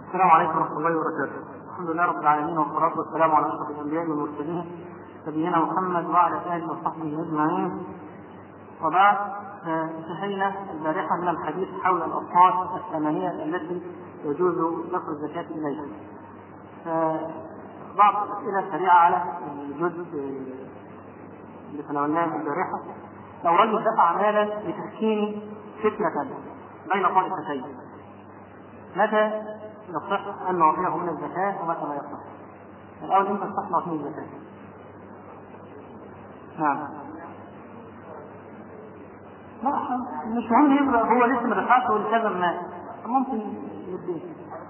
السلام عليكم ورحمة الله وبركاته. الحمد لله رب العالمين، والصلاة والسلام على أشرف الأنبياء والمرسلين نبينا محمد وعلى آله وصحبه أجمعين. وبعد، انتهينا البارحة من الحديث حول الأصناف الثمانية التي يجوز دفع الزكاة إليها. بعض الأسئلة سريعة على الجزء اللي تناولناه البارحة. لو رجل دفع مالا لتسكين فتنة بين طائفتين، متى يصح أن نعطيه من الزكاة ومتى لا يصح؟ الأول إمتى يصح نعطيه الزكاة؟ نعم. لا، مش مهم يبقى هو لسه ما دفعش ولكذا ما ممكن يديه.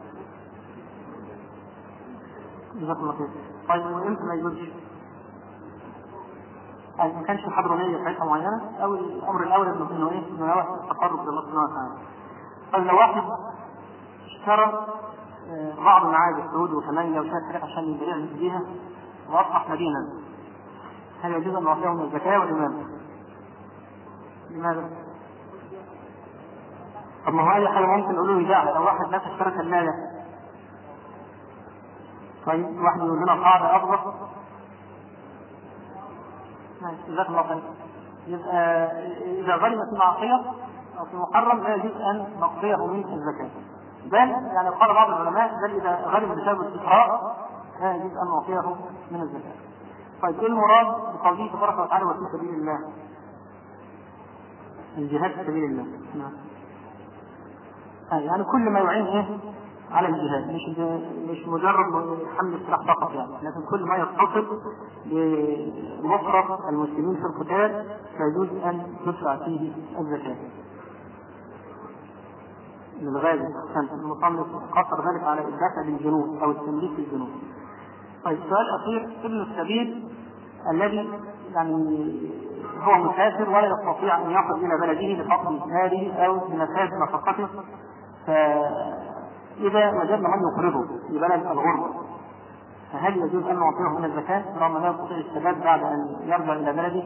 جزاك الله خير. طيب وإمتى ما يجوزش؟ يعني ما كانش حضرانية ساعتها معينة، أو الأمر الأول إنه إيه؟ إنه يروح التقرب لله سبحانه وتعالى. طيب لو واحد اشترى بعض معادن السعود وثمانية وشوية حاجات عشان يبيعها بيها وأصبح مدينة، هل يجوز أن نعطيه من الزكاة ولماذا؟ لماذا؟ طب ما هو أي حاجة ممكن نقوله يبيع. لو واحد ناس اشترى ثلاجة، طيب واحد يقول لنا قاعدة أفضل، جزاك الله خير. يبقى إذا غلب في معصية أو في محرم لا يجوز أن نقضيه من الزكاة. بل يعني قال بعض العلماء بل إذا غلب بسبب الاستقراء لا يجوز أن نعطيه من الزكاة. طيب إيه المراد بقوله تبارك وتعالى وفي سبيل الله؟ الجهاد في سبيل الله. يعني كل ما يعين إيه على الجهاد، مش مجرد حمل السلاح فقط يعني، لكن كل ما يتصل بنصرة المسلمين في القتال فيجوز أن تدفع فيه الزكاة. للغاية المصنف قصر ذلك على الدفع للجنود أو التمليك للجنود. طيب السؤال الأخير، ابن السبيل الذي يعني هو مسافر ولا يستطيع أن يصل إلى بلده لفقد ماله أو لنفاذ نفقته، فإذا وجدنا من يقرضه في بلد الغربة فهل يجوز أن نعطيه من الزكاة رغم لا يستطيع السداد بعد أن يرجع إلى بلده؟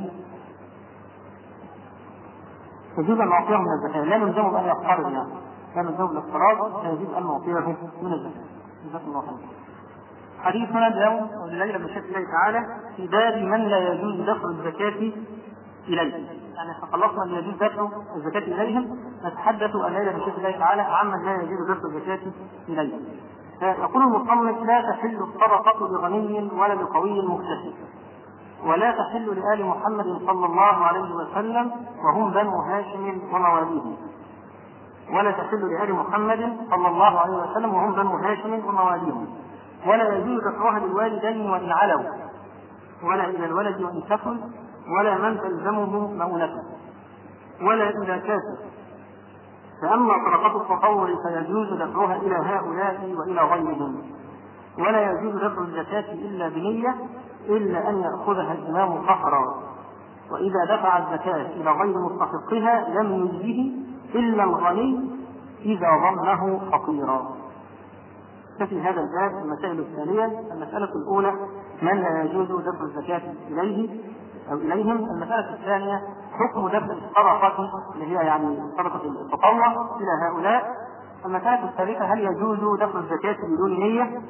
يجوز أن نعطيه من الزكاة، لا نلزمه بأن يقترض، يعني لا نلزمه بالاقتراض، فيجوز أن نعطيه من الزكاة. جزاك الله خير. حديثنا اليوم والليلة بشكل الله تعالى في باب من لا يجوز دفع الزكاة إليه. يعني خلصنا أن يجوز دفع الزكاة إليهم، نتحدث الليلة بشكل الله تعالى عمن لا يجوز دفع الزكاة إليه. يقول المصنف: لا تحل الصدقة لغني ولا لقوي مكتسب، ولا تحل لآل محمد صلى الله عليه وسلم وهم بنو هاشم ومواليهم، ولا تحل لآل محمد صلى الله عليه وسلم وهم بنو هاشم ومواليهم، ولا يجوز دفعها للوالدين وإن علوا، ولا إلى الولد وإن كفل، ولا من تلزمه مؤونته، ولا إلى كافر. فأما صدقة التطوع فيجوز دفعها إلى هؤلاء وإلى غيرهم، ولا يجوز دفع الزكاة إلا بنية إلا أن يأخذها الإمام قهرا، وإذا دفع الزكاة إلى غير مستحقها لم يجزه إلا الغني إذا ظنه فقيرا. ففي هذا الباب المسائل التالية: المسألة الأولى من لا يجوز دفع الزكاة إليه أو إليهم. المسألة الثانية حكم دفع الصدقة اللي هي يعني صدقة التطوع إلى هؤلاء. المسألة الثالثة هل يجوز دفع الزكاة بدون نية.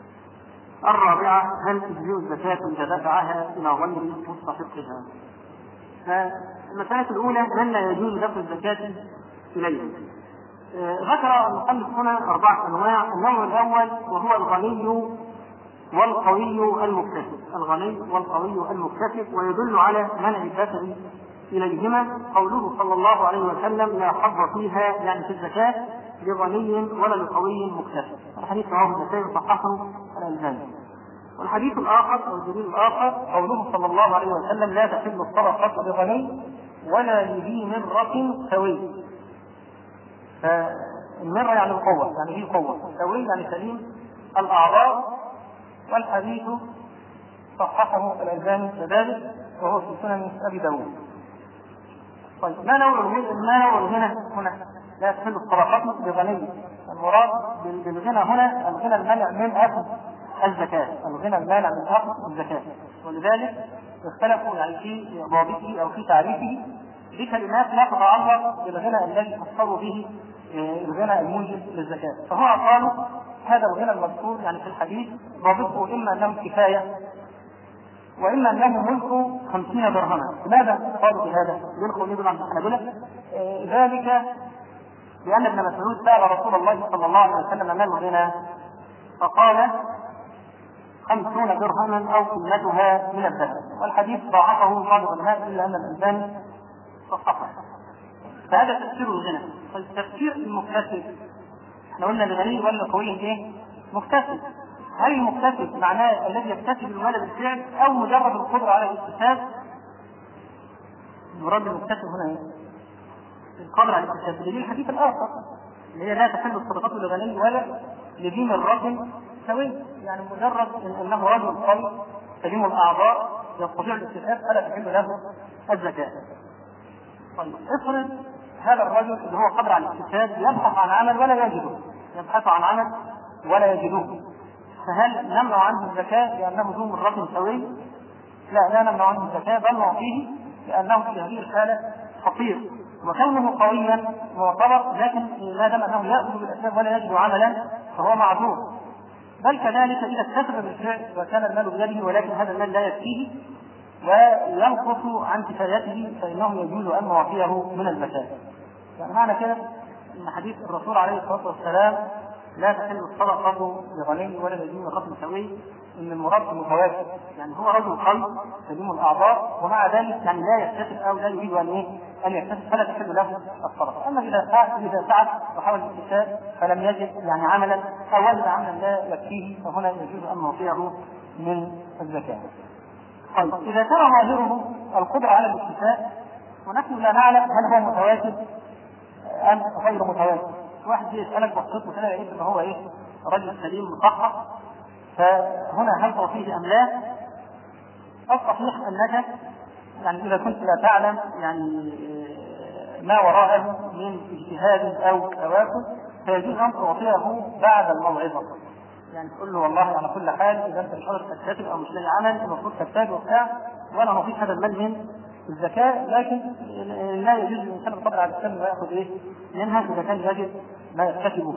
الرابعة هل تجزئ الزكاة إذا دفعها إلى غير مستحقها. فالمسألة الأولى من لا يجوز دفع الزكاة إليهم. ذكر المصنف هنا 4 أنواع. النوع الأول وهو الغني والقوي المكتسب. الغني والقوي المكتسب، ويدل على منع الدفع إليهما قوله صلى الله عليه وسلم: لا حظ فيها يعني في الزكاة لغني ولا لقوي مكتسب. الحديث رواه النسائي وصححه الألباني. والحديث الآخر أو الدليل الآخر قوله صلى الله عليه وسلم: لا تحل الصدقة لغني ولا لذي مرة سوي. فالمرة يعني القوة، يعني هي قوة، سوي يعني سليم الأعضاء. والحديث صححه الألباني كذلك وهو في سنن أبي داود. طيب ما نوع هنا لا تحل الصدقات لغني. المراد بالغنى هنا الغنى المانع من أخذ الزكاة، الغنى المانع من أخذ الزكاة. ولذلك اختلفوا يعني في ضابطه أو في تعريفه بكلمات لا تتعلق بالغنى الذي يفسر به الغنى الموجب للزكاة. فهو قالوا هذا الغنى المذكور يعني في الحديث ضابطه إما أنه كفاية وإما أنه ملك 50 درهما. لماذا قالوا بهذا؟ يلقوا يدل عن الحنابلة ذلك لأن ابن مسعود سأل رسول الله صلى الله عليه وسلم ما الغنى فقال 50 درهما أو قيمتها من الذهب، والحديث ضاعفه بعض العلماء إلا أن الألباني صححه. فهذا تفسير الغنى. تفسير المكتسب، احنا قلنا الغني ولا قوي ايه؟ مكتسب. هل المكتسب معناه الذي يكتسب المال بالفعل او مجرد القدره على الاكتساب؟ المراد المكتسب هنا ايه؟ القدره على الاكتساب. دليل الحديث الاخر اللي هي لا تحل الصدقات للغني ولا لذي مرة سوي، يعني مجرد انه رجل قوي سليم الاعضاء يستطيع الاكتساب فلا تحل له الزكاه. طيب افرض هذا الرجل اللي هو قادر على الاكتساب يبحث عن عمل ولا يجده، يبحث عن عمل ولا يجدوه، فهل نمنع عنه الزكاة لأنه ذو مرة سوي؟ لا نمنع عنه الزكاة، بل نعطيه لأنه في هذه الحالة فقير، وكونه قويا معتبر، لكن ما دام أنه يأخذ بالأسباب ولا يجد عملا فهو معذور. بل كذلك إذا اكتسب بالفعل وكان المال بيده ولكن هذا المال لا يكفيه وينقص عن كفايته فإنه يجوز أن نعطيه من الزكاة. يعني معنى كده ان حديث الرسول عليه الصلاه والسلام لا تحل الصدقه لغني ولا لذي مرة سوي ان المراد متوافق، يعني هو رجل قوي سليم الاعضاء ومع ذلك يعني لا يكتسب او لا يريد ان يكتسب فلا تحل له الصدقه. اما اذا سعى وحاول الاكتساب فلم يجد يعني عملا او وجد عملا لا يكفيه فهنا يجوز ان نعطيه من الزكاه. طيب اذا كان ظاهره القدره على الاكتساب ونحن لا نعلم هل هو متواتر أم غير متواتر، واحد يسألك بسيط وكذا يقول إن هو إيه رجل سليم مصحح، فهنا هل تعطيه أم لا؟ الصحيح أنك يعني إذا كنت لا تعلم يعني ما وراءه من اجتهاد أو تواكل فيجوز أن تعطيه بعد الموعظة، يعني تقول له والله على كل حال إذا أنت مش قادر تكتسب أو مش لاقي عمل المفروض تكتسب وبتاع وأنا نعطيك هذا المال من الزكاة، لكن لا يجوز الإنسان القدر على الإسلام ويأخذ إيه منها إذا كان يجب ما يكتسبه.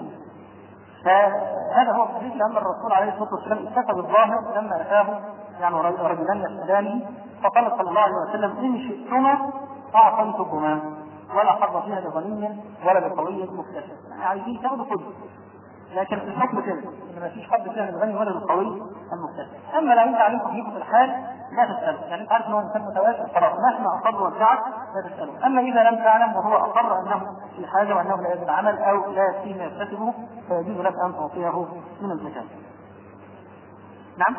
فهذا هو الصحيح لأن الرسول عليه الصلاة والسلام اكتسب الظاهر لما أتاه يعني رجلان يسألانه فقال صلى الله عليه وسلم إن شئتما أعطيتكما ولا حظ فيها لغني ولا لقوي مكتسب، يعني عايزين تاخذوا كله، لكن الحكم كده ان ما فيش حد فيها للغني ولا للقوي المكتسب. اما لو انت علمت حقيقه الحال لا تساله، يعني انت عارف ان هو انسان متوازن خلاص مهما اصر وادعك لا تساله. اما اذا لم تعلم وهو اقر انه في حاجه وانه لا يجد عمل او لا يكفيه ما يكتسبه فيجوز لك ان تعطيه من الزكاه. نعم؟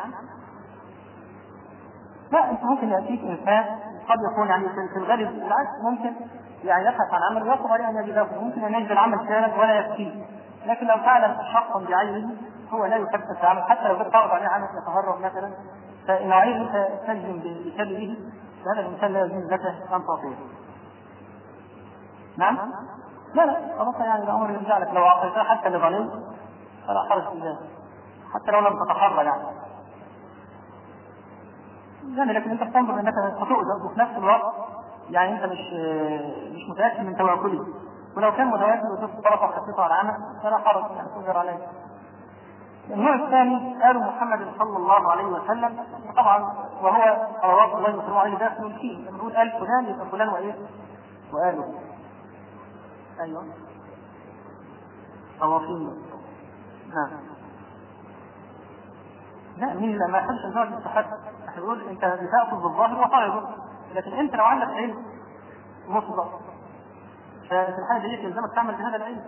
لا انت ممكن ياتيك انسان قد يكون يعني في الغالب بالعكس ممكن يعني يبحث عن عمل ويقدر عليه ان يجده، ممكن ان يجد العمل فعلا ولا يكفيه، لكن لو تعلم شخصا بعينه هو لا يحب التعامل حتى لو تعرض عليه عمل يتهرب مثلا فإن عليه تلزم بسببه فهذا الإنسان لا يجوز لك أن تعطيه. نعم؟ لا خلاص يعني الأمر يرجع لك لو أعطيته حتى لغني فلا حرج في ذلك حتى لو لم تتحرى يعني لكن أنت تنظر أنك ستؤذى وفي نفس الوقت يعني أنت مش متأكد من تواكله، ولو كان متواجد وجدت طرفه وحطيته على العمل فلا حرج يعني تنظر عليه. النوع الثاني قالوا محمد صلى الله عليه وسلم طبعا وهو صلوات الله وسلامه عليه داخل فيه، لما نقول قال فلان يبقى فلان وايه؟ وقالوا ايوه طوافين. نعم لا مين ما يحبش النوع الاتحاد يقول انت بتاخذ بالظاهر وطالبه، لكن انت لو عندك علم مطلق ففي الحالة دي يلزمك تعمل بهذا العلم.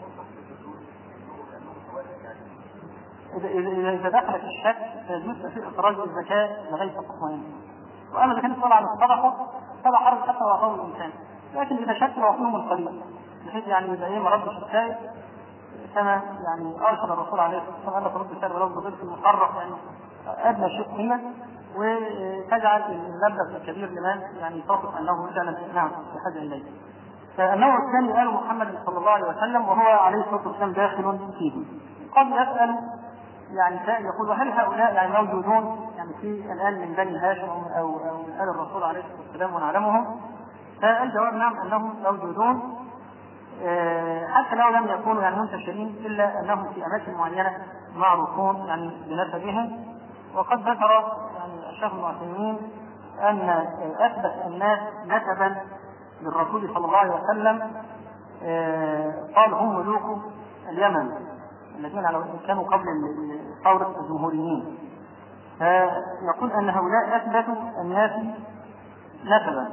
إذا دخلت الشك فيجوز في إخراج الزكاة لغاية التطمئن. وأما إذا كانت طالعة عن الصدقة فلا حرج حتى وأعطاه الإنسان، لكن إذا شك وأعطيهم القليل بحيث يعني إذا إيه مرد الشكاية كما يعني أرشد الرسول عليه الصلاة والسلام أن ترد الشكاية ولو بضيف المحرف يعني أدنى شيء قيمة وتجعل المبلغ الكبير لمن يعني توقف أنه فعلا نعم بحاجة إليه. فالنوع الثاني قاله محمد صلى الله عليه وسلم وهو عليه الصلاة والسلام داخل فيه. قد يسأل يعني سائل يقول وهل هؤلاء يعني موجودون يعني في الآن من بني هاشم أو من آل الرسول عليه الصلاة والسلام ونعلمهم؟ فالجواب نعم أنهم موجودون حتى لو لم يكونوا يعني منتشرين إلا أنهم في أماكن معينة معروفون يعني بنسبهم. وقد ذكر يعني الشيخ ابن عثيمين أن أثبت الناس نسبا للرسول صلى الله عليه وسلم قال هم ملوك اليمن الذين كانوا قبل ثورة الجمهوريين، فيقول أن هؤلاء أثبتوا الناس نسبا،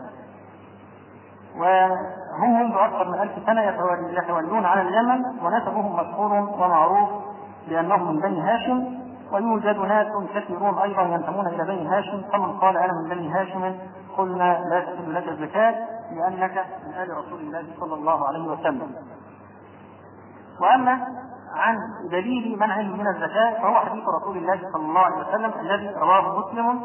وهم منذ أكثر من 1000 سنة يتولون على اليمن، ونسبهم مشهور ومعروف لأنهم من بني هاشم. ويوجد ناس كثيرون أيضا ينتمون إلى بني هاشم، فمن قال أنا من بني هاشم قلنا لا تحل لك الزكاة لأنك من آل رسول الله صلى الله عليه وسلم. وأما عن دليل منعهم من الزكاة فهو حديث رسول الله صلى الله عليه وسلم الذي رواه مسلم،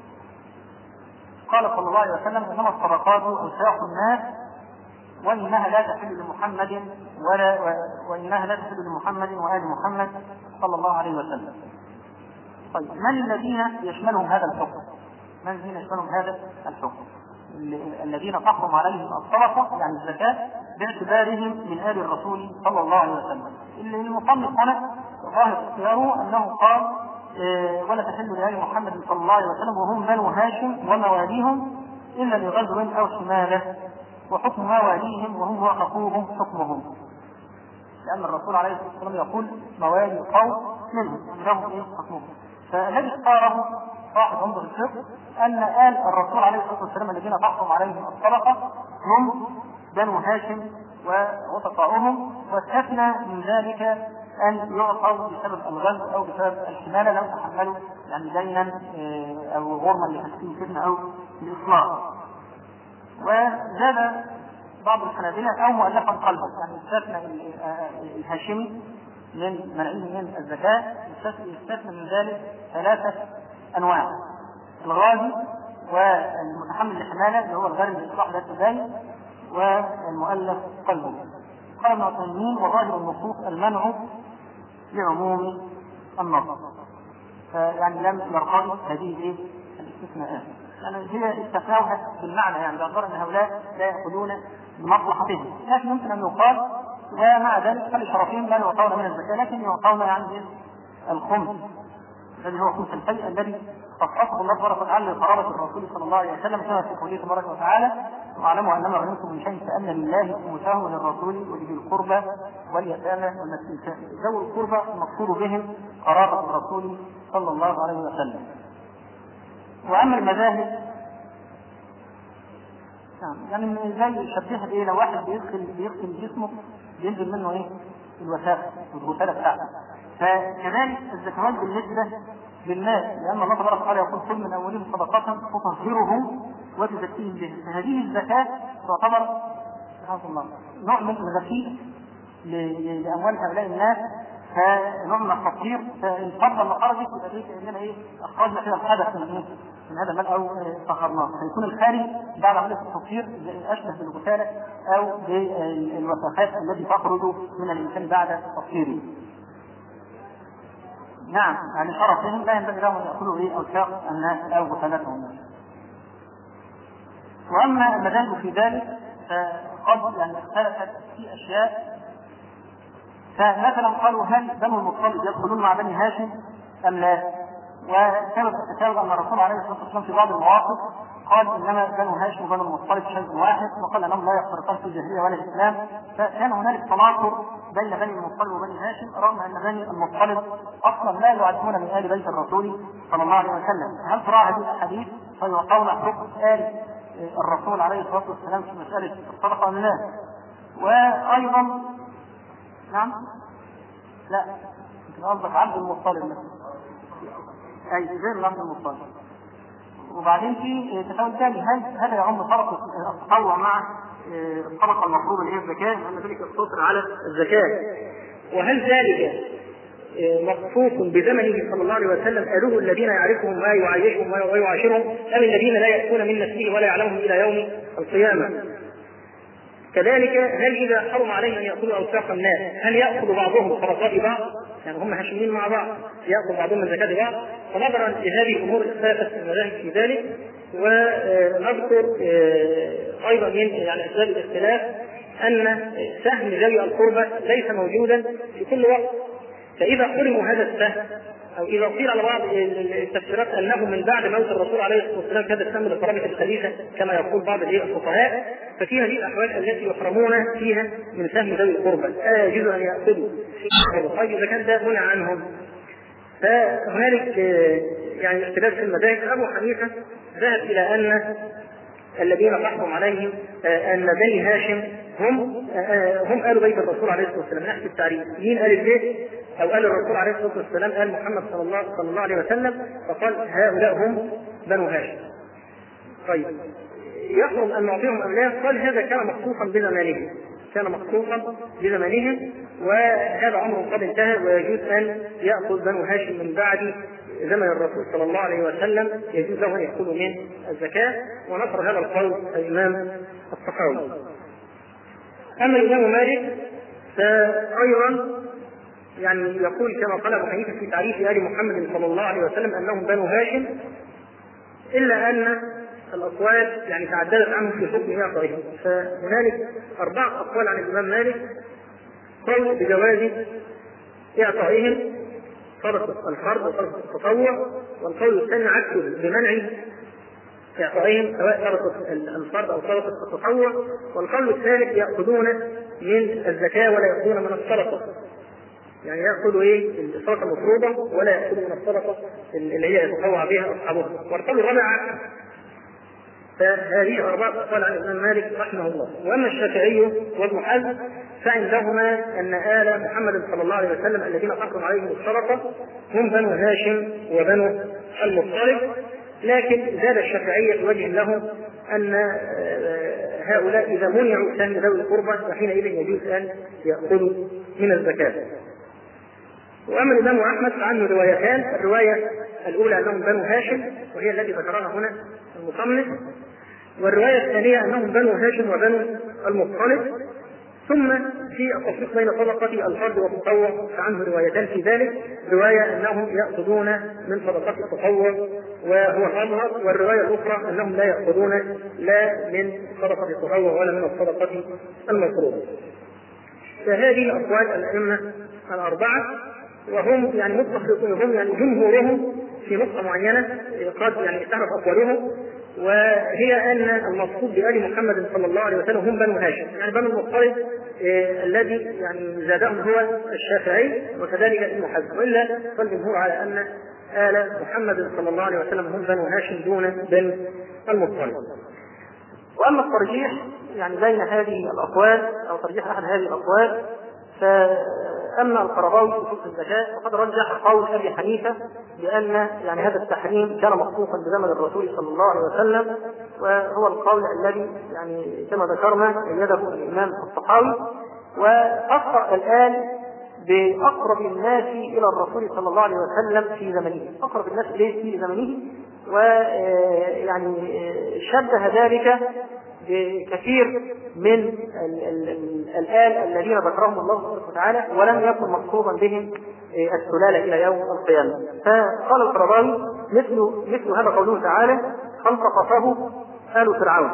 قال صلى الله عليه وسلم إنما الصدقات أوساخ الناس وإنها لا تحل لمحمد وإنها لا تحل لمحمد وآل محمد صلى الله عليه وسلم. طيب من الذين يشملهم هذا الحكم؟ من الذين يشملهم هذا الحكم؟ الذين تحرم عليهم الصدقة يعني الزكاة باعتبارهم من آل الرسول صلى الله عليه وسلم. المصنف هنا ظاهر اختياره أنه قال ولا تحل لآل محمد صلى الله عليه وسلم وهم بنو هاشم ومواليهم إلا لغزو أو شمالة، وحكم مواليهم وهم وحقوهم حكمهم، لأن الرسول عليه الصلاة والسلام يقول موالي القوم منهم لهم إيه حكمهم. فالذي اختاره صاحب انظر الفقه أن آل الرسول عليه الصلاة والسلام الذين تحرم عليهم الصدقة هم بنو هاشم ووسطاؤهم، واستثنى من ذلك أن يعطوا بسبب الغزو أو بسبب الحمالة لو تحملوا يعني دينا أو غرما لتسكين سجن أو لإصلاح. وزاد بعض الحنابلة أو مؤلفا قلبا يعني استثنى الهاشمي من منعه من الزكاة، يستثنى من ذلك 3 أنواع: الغازي والمتحمل الحمالة اللي هو الغارم لإصلاح ذات الدين والمؤلف قلبه. قال ابن عثيمين وظاهر النصوص المنع لعموم النص، فيعني لم يرتضي هذه الاستثناءات، يعني هي استثناؤها بالمعنى يعني باعتبار ان هؤلاء لا يأخذون بمصلحتهم، لكن يمكن ان يقال ومع ذلك فلشرفهم لا يعطون من الزكاة لكن يعطون يعني الخمس الذي هو خمس الفيء الذي خصصه الله تبارك وتعالى لقرابة الرسول صلى الله عليه وسلم كما في قوله تبارك وتعالى واعلموا انما غنمتم من شيء فان لله خمسه وللرسول ولذي القربى واليتامى والمساكين. ذوي القربى المقصود بهم قرابة الرسول صلى الله عليه وسلم. واما المذاهب يعني زي شبهها بايه؟ لو واحد بيغسل جسمه بينزل منه الوساخه والغساله بتاعته، فكذلك الزكوات بالنسبه للناس، لان الله تبارك وتعالى يقول كل من اولهم صدقه تطهرهم وتزكيهم به، فهذه الزكاه تعتبر سبحان الله نوع من الغسيل لاموال هؤلاء الناس، فنوع من التطهير. فان فضل ما خرجت يبقى كاننا اخرجنا كده الحدث من هذا المال او طهرناه، فيكون الخارج بعد عمليه التطهير اشبه بالغساله او بالوساخات التي تخرج من الانسان بعد تطهيره. نعم يعني شرفهم لا ينبغي لهم ان ياكلوا اوساخ الناس او غسالتهم. واما المذاهب في ذلك فقد يعني اختلفت في اشياء، فمثلا قالوا هل بنو المطلب يدخلون مع بني هاشم ام لا؟ وسبب التساؤل ان الرسول عليه الصلاه والسلام في بعض المواقف قال انما بنو هاشم وبنو المطلب شيء واحد، وقال انهم لا يفترقان في الجاهليه ولا الاسلام، فكان هنالك تناقض بين بني المطلب وبني هاشم، رغم ان بني المطلب اصلا لا يعدون من ال بيت الرسول صلى الله عليه وسلم. هل ترى هذه الاحاديث فيعطون حكم ال الرسول عليه الصلاه والسلام في مساله الصدقه ام لا؟ وايضا نعم لا يمكن قصدك عبد المطلب مثلا اي غير عبد المطلب. وبعدين في تساؤل ثاني، هل هذا يعم صدقه التطوع مع الصدقه المفروضه اللي هي الزكاه؟ لان ذلك يقتصر على الزكاه، وهل ذلك مخصوص بزمنه صلى الله عليه وسلم اله الذين يعرفهم ما يعيشهم ويعاشرهم ام الذين لا ياتون من نسله ولا يعلمهم الى يوم القيامه؟ كذلك هل إذا حرم عليهم أن يأكلوا أوساخ الناس هل يأكل بعضهم صدقات بعض؟ يعني هم هاشمين مع بعض يأكل بعضهم من زكاة بعض. فنظرا لهذه الأمور اختلفت المذاهب في ذلك. ونذكر أيضا من يعني أسباب الاختلاف أن سهم ذوي القربى ليس موجودا في كل وقت، فإذا حرموا هذا السهم أو إذا قيل على بعض التفسيرات أنه من بعد موت الرسول عليه الصلاة والسلام هذا السهم لقرابة الخليفة كما يقول بعض الفقهاء، ففي هذه الأحوال التي يحرمون فيها من سهم ذوي القربى يجوز أن يأخذوا. طيب إذا كان ده منع عنهم، فهنالك يعني اختلاف في المذاهب. أبو حنيفة ذهب إلى أن الذين تحكم عليهم أن بني هاشم هم آل بيت الرسول عليه الصلاة والسلام نحكي التعريف. مين آل البيت؟ أو آل الرسول عليه الصلاة والسلام آل محمد صلى الله عليه وسلم، فقال هؤلاء هم بنو هاشم. طيب يحرم أن نعطيهم أم لا؟ قال هذا كان مخصوصا بزمانهم، وهذا أمر قد انتهى، ويجوز أن يأخذ بنو هاشم من بعد زمن الرسول صلى الله عليه وسلم، يجوز له أن يأخذوا من الزكاة، ونصر هذا القول الإمام الطحاوي. أما الإمام مالك فأيضا يعني يقول كما قال أبو حنيفة في تعريف آل محمد صلى الله عليه وسلم أنهم بنو هاشم، إلا أن الأقوال يعني تعددت عنه في حكم إعطائهم. فهنالك 4 أقوال عن الإمام مالك: قول بجواز إعطائهم صدقة الفرض وصدقة التطوع، والقول الثاني عكسه بمنع إعطائهم سواء صدقة الفرض أو صدقة التطوع، والقول الثالث يأخذون من الزكاة ولا يأخذون من الصدقة، يعني يأخذوا الصدقة المفروضة ولا يأخذوا من الصدقة اللي هي يتطوع بها أصحابها. والقول الرابع فهذه 4 أقوال عن الإمام مالك رحمه الله. وأما الشافعي وابن حزم فعندهما أن آل محمد صلى الله عليه وسلم الذين تحكم عليهم الصدقة هم بنو هاشم وبنو المطلب، لكن زاد الشافعية بوجه له أن هؤلاء إذا منعوا سهم ذوي القربى فحينئذ يجوز أن يأخذوا من الزكاة. وأما الإمام أحمد فعنه روايتان: الرواية الأولى أنهم بنو هاشم وهي التي ذكرها هنا المصنف، والرواية الثانية أنهم بنو هاشم وبنو المطلب. ثم في التفريق بين صدقة الفرد والتطوع فعنه روايتان في ذلك: رواية أنهم يأخذون من صدقة التطوع وهو الأظهر، والرواية الأخرى أنهم لا يأخذون لا من صدقة التطوع ولا من الصدقة المفروضة. فهذه أقوال الأئمة 4، وهم يعني متفقون، هم يعني جمهورهم في نقطة معينة قد يعني تعرف أقوالهم، وهي أن المقصود بآل محمد صلى الله عليه وسلم هم بنو هاشم، يعني بنو المطلب الذي يعني زادهم هو الشافعي وكذلك ابن حزم، وإلا فالجمهور على أن آل محمد صلى الله عليه وسلم هم بنو هاشم دون بنو المطلب. وأما الترجيح يعني بين هذه الأقوال أو ترجيح أحد هذه الأقوال، فأما القرضاوي في فقه الزكاة فقد رجح قول أبي حنيفة بأن يعني هذا التحريم كان مخصوصا بزمن الرسول صلى الله عليه وسلم، وهو القول الذي يعني كما ذكرنا أيده الإمام الطحاوي. وأقرأ الآن بأقرب الناس إلى الرسول صلى الله عليه وسلم في زمنه، أقرب الناس إليه في زمنه، ويعني شبه ذلك بكثير من الآل الذين ذكرهم الله سبحانه وتعالى ولم يكن مقصودا بهم السلالة إلى يوم القيامة. فقال القرضاوي مثل هذا قوله تعالى: فالتقطه آل فرعون،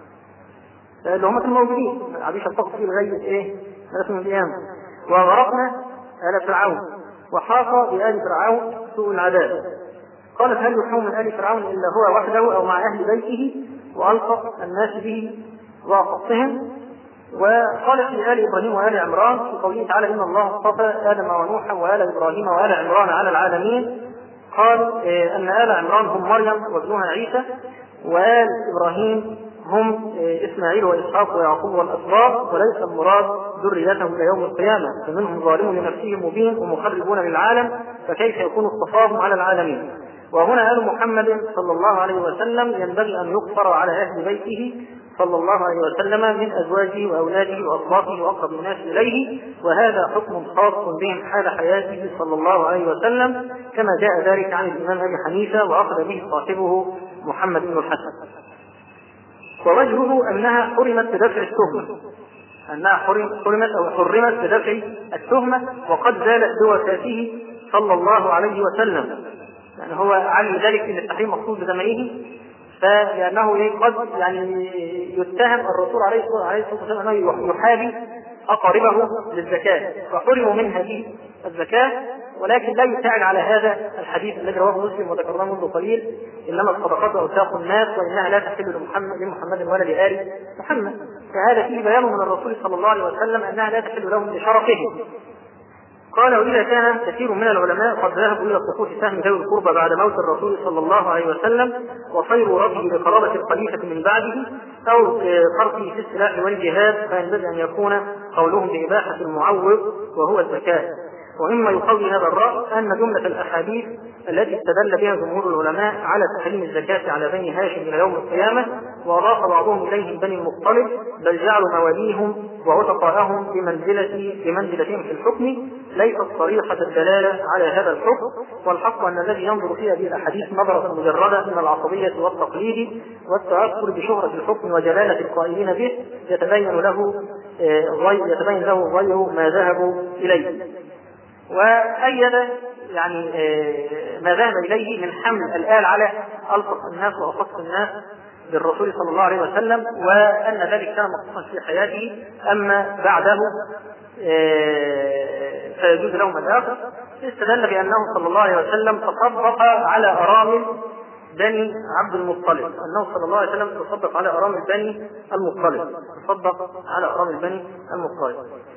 اللي هم كانوا موجودين عبيش التقطي لغاية اسم القيامة، وغرقنا آل فرعون وحاق بآل فرعون سوء العذاب. قالت: هل يحوم من آل فرعون إلا هو وحده أو مع أهل بيته وألقى الناس به وقصهم. وقال في آل إبراهيم وآل عمران في قوله تعالى: إن الله اصطفى آدم ونوحا وآل إبراهيم وآل عمران على العالمين. قال أن آل عمران هم مريم وابنها عيسى، وآل إبراهيم هم إسماعيل وإسحاق ويعقوب والأسباط، وليس المراد ذريتهم إلى يوم القيامة، فمنهم ظالم لنفسه مبين ومخربون للعالم، فكيف يكون اصطفاهم على العالمين. وهنا آل محمد صلى الله عليه وسلم ينبغي أن يقصر على أهل بيته صلى الله عليه وسلم من أزواجه وأولاده وأصباطه وأقرب الناس إليه، وهذا حكم خاص بهم حال حياته صلى الله عليه وسلم، كما جاء ذلك عن الإمام أبي حنيفة وأخذ به صاحبه محمد بن الحسن. ووجهه أنها حرمت بدفع التهمة، حرمت بدفع التهمة، وقد زالت بوفاته صلى الله عليه وسلم، يعني هو علم ذلك ان التحريم مقصود بزمنه، فلأنه قد يعني يتهم الرسول عليه الصلاة والسلام أنه يحابي أقاربه للزكاة، فحرموا من هذه الزكاة. ولكن لا يساعد على هذا الحديث الذي رواه مسلم وذكرناه منذ قليل: إنما الصدقات أوساق الناس وإنها لا تحل لمحمد ولا لآل محمد. فهذا فيه بيان من الرسول صلى الله عليه وسلم أنها لا تحل لهم لشرفهم. قال: وإذا كان كثير من العلماء قد ذهبوا إلى سقوط سهم ذوي القربى بعد موت الرسول صلى الله عليه وسلم وصير رده لقرابة الخليفة من بعده أو صرفه في السلاح والجهاد، فينبغي أن يكون قولهم بإباحة المعوض وهو الزكاة. ومما يقوي هذا الرأي أن جملة الأحاديث التي استدل بها جمهور العلماء على تحريم الزكاة على بني هاشم إلى يوم القيامة، وأضاف بعضهم إليهم بني المطلب، بل جعلوا مواليهم وعتقاءهم بمنزلتهم في الحكم، ليست صريحة الدلالة على هذا الحكم. والحق أن الذي ينظر فيها هذه الأحاديث نظرة مجردة من العصبية والتقليد والتأثر بشهرة الحكم وجلالة القائلين به يتبين له غير ما ذهبوا إليه. وأيد يعني ما ذهب إليه من حمل الآل على ألطف الناس وأخص الناس بالرسول صلى الله عليه وسلم، وأن ذلك كان مخصوصا في حياته، أما بعده فيجوز لهم الآخر. استدل بأنه صلى الله عليه وسلم تصدق على أرامل بني عبد المطلب، أنه صلى الله عليه وسلم تصدق على أرامل بني المطلب،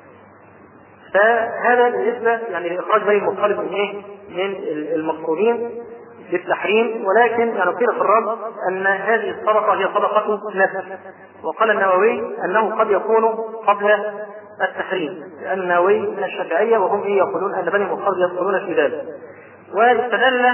فهذا بالنسبة يعني لإخراج بني المطلب من المقصودين بالتحريم. ولكن يعني قيل في الرد أن هذه الصدقة هي صدقة نفس، وقال النووي أنه قد يكون قبل التحريم، لأن النووي من الشافعية وهم يقولون أن بني المطلب يدخلون في ذلك. واستدل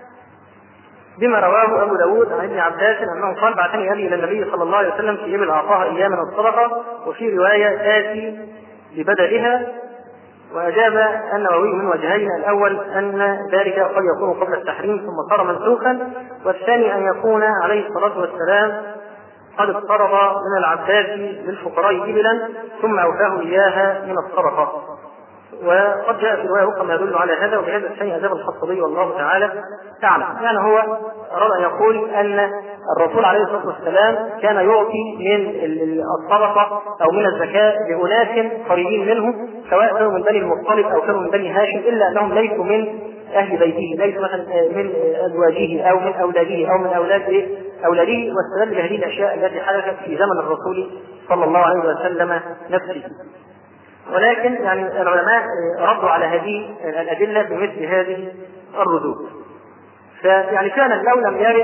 بما رواه أبو داود عن ابن عباس أنه قال: بعثني أبي إلى النبي صلى الله عليه وسلم في إبل أعطاها إياه من الصدقة، وفي رواية آتي ببدلها. وأجاب النووي من وجهين: الأول أن ذلك قد يكون قبل التحريم ثم صار منسوخا، والثاني أن يكون عليه الصلاة والسلام قد اقترض من العباس للفقراء إبلا ثم أوفاه إياها من الصدقة. وقد جاء في رواية أخرى ما يدل على هذا، وبهذا الشيء أجاب الخطبي والله تعالى أعلم. يعني هو أراد أن يقول أن الرسول عليه الصلاة والسلام كان يعطي من الصدقة أو من الزكاة لأناس قريبين منه، سواء كانوا من بني المطلب أو كانوا من بني هاشم، إلا أنهم ليسوا من أهل بيته، ليسوا مثلا من أزواجه أو من أولاده أو من أولاده. واستدل بهذه الأشياء التي حدثت في زمن الرسول صلى الله عليه وسلم نفسه. ولكن يعني العلماء ردوا على هذه الأدلة بمثل هذه الردود. فيعني كان لو لم يرد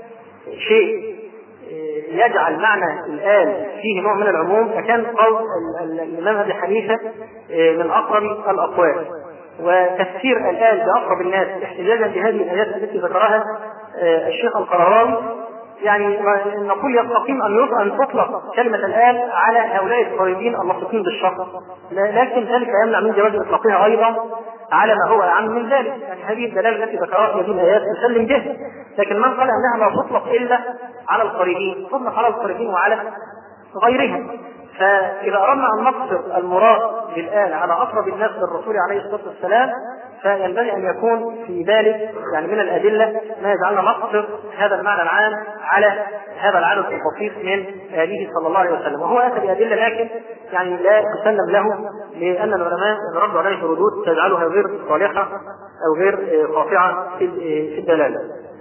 شيء يجعل معنى الآل فيه نوع من العموم فكان قول الإمام أبي حنيفة من أقرب الأقوال، وتفسير الآل بأقرب الناس احتجاجا بهذه الآيات التي ذكرها الشيخ القرضاوي. يعني نقول يستقيم أن تطلق كلمة الآل على هؤلاء القريبين الموصوفين بالشر، لكن ذلك يمنع من جواز إطلاقها أيضا على ما هو أعم من ذلك. يعني هذه الدلالة التي ذكرها في هذه الآيات تسلم به، لكن من قال أنها لا تطلق إلا على القريبين تطلق على القريبين وعلى غيرهم. فإذا أردنا أن نقصر المراد بالآل على أقرب الناس للرسول عليه الصلاة والسلام فينبغي أن يكون في ذلك يعني من الأدلة ما يجعلنا نقصر هذا المعنى العام على هذا العدد البسيط من آله صلى الله عليه وسلم. وهو أتى بأدلة لكن يعني لا تسلم له، لأن العلماء ردوا عليه ردود تجعلها غير صالحة أو غير قاطعة في الدلالة.